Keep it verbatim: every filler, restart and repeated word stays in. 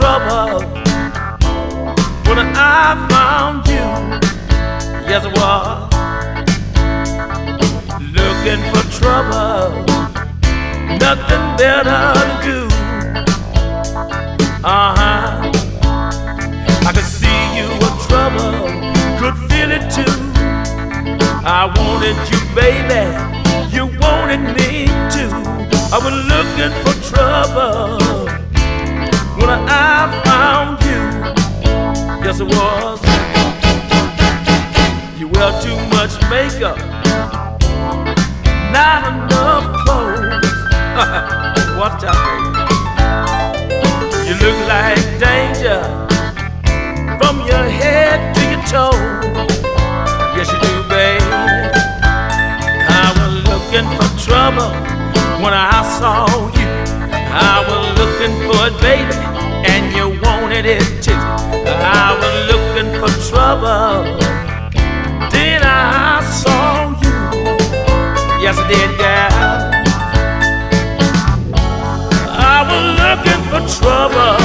trouble when I found you. Yes, I was looking for trouble, nothing better to do. Uh-huh. I could see you were trouble, could feel it too. I wanted you, baby, you wanted me too. I was looking for trouble when I found you. Yes, it was. You wear too much makeup, not enough clothes. Watch out, baby. You look like danger from your head to your toe. Yes, you do, baby. I was looking for trouble when I saw you. I was looking for it, baby, and you wanted it too. I was looking for trouble, then I saw you. Yes, I did, girl. I was looking for trouble